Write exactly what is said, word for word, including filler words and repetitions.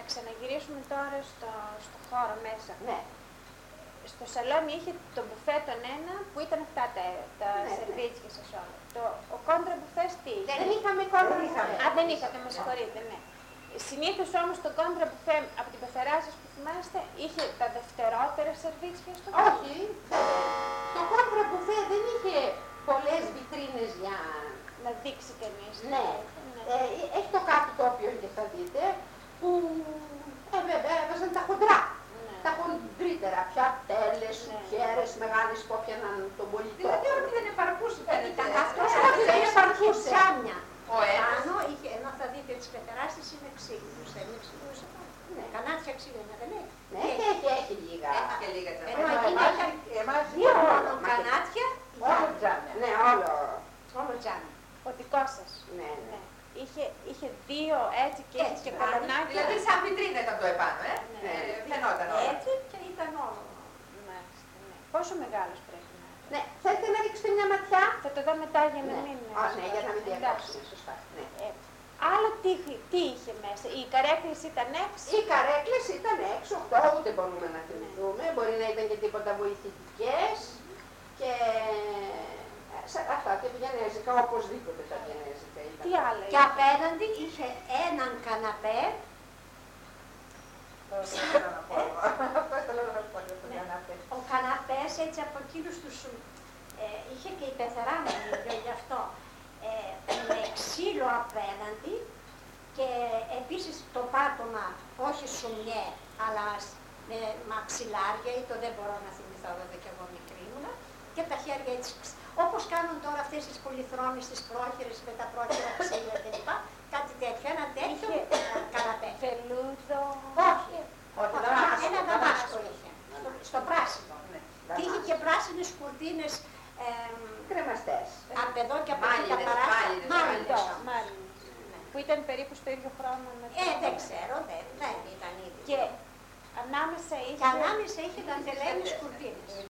να ξαναγυρίσουμε τώρα στο, στο χώρο μέσα. Ναι. Στο σαλόνι είχε το μπουφέ τον ένα που ήταν αυτά τα, τα Ναι, σερβίτσια σας όλα. Το, ο κόντρα μπουφές τι είχε? Δεν είχαμε κόντρα μπουφέ. Α, δεν είχατε, με συγχωρείτε, ναι. Συνήθως όμως το κόντρα μπουφέ από την πεθερά σας που θυμάστε είχε τα δευτερότερα σερβίτσια στο κόντρα. Όχι. Το κόντρα μπουφέ δεν είχε πολλές βιτρίνες για να δείξει κανείς. Ναι. ναι. Ε, έχει το κάτω τοπίο και θα δείτε που ε, βέβαια έβαζαν τα χοντρά. Ναι. Τα χοντρύτερα πια τέλες, Ναι. σουχέρες, μεγάλες που έπιαναν τον πολιτό. Δηλαδή ότι δεν επαρκούσε φαίνεται. Αυτό δεν επαρκούσε. Τσάμια. Ο ένας. Πάνω είχε, ενώ θα δείτε τις πεθεράσεις είναι ξύλινους, είναι ξύλινους εδώ. Ναι. Κανάτια ξύλινα, δεν έχει. Ναι, και έχει, έχει λίγα. Έχει και λίγα Ενώ τζαμιά. εκεί Εμάς- έχει εμάς δύο όλο, μόνο μα και- κανάτια, Όλο τζάμια. Ναι, όλο. όλο τζάμι. Ο δικός σας. Ναι, ναι. Ναι. Είχε, είχε δύο έτσι και είχε Έτσι, και πάνω. κολονάκια. Δηλαδή σαν βιτρίνα ήταν το επάνω, ε. Ναι. Ε, Φαινόταν όλα. Έτσι και ήταν όλο. Μάλιστα, ναι. Πόσο μεγάλος πρέπει να είναι? Ναι, θέλετε να ρίξετε μια ματιά. Θα το δω μετά για να Ναι. μην... Α, ναι, για να μην Εντάξει. διακόψουμε, σωστά. Ναι. Ε, άλλο τι, είχε- τι είχε μέσα? Οι καρέκλες ήταν έξι. Οι καρέκλες ήταν έξω, οκτώ, ούτε μπορούμε να θυμηθούμε. Μπορεί να ήταν και τίποτα βοηθητικές. Και ε, σε- αυτά τα βιενέζικα, οπωσδήποτε τα βιενέζικα ήταν. Τι άλλο Και είχε? απέναντι είχε έναν καναπέ, Αυτό ήθελα να πω. Αυτό ήθελα να πω για τον Ναι. καναπέ. ο καναπές έτσι από εκείνους τους, ε, είχε και η πεθερά μου ίδιο γι' αυτό, ε, με ξύλο απέναντι και επίσης το πάτωμα όχι σουμιέ, αλλά σ- με μαξιλάρια ή το δεν μπορώ να θυμηθώ βέβαια και εγώ μικρή ήμουνα και τα χέρια έτσι, ξ- όπως κάνουν τώρα αυτές τις πολυθρόνες, τις πρόχειρες με τα πρόχειρα ξύλα κλπ. Κάτι τέτοιο, ένα τέτοιο Είχε- ε, καναπέ. Βελούδο. Όχι, Όχι, ένα δαμάσκο, ένα δαμάσκο είχε, στο, στο πράσινο. Ναι, Και είχε και πράσινες κουρτίνες ε, Κρεμαστές. από εδώ και από εκεί τα Μάλινες, παράθυρα. μάλινες, Μάλινες. Αυτό, μάλλον. Που ήταν περίπου στο ίδιο χρόνο με το... Ε, δεν ξέρω, δεν, δεν ήταν ίδιο. Και ανάμεσα είχε... Και ανάμεσα είχε δαντελένες κουρτίνες.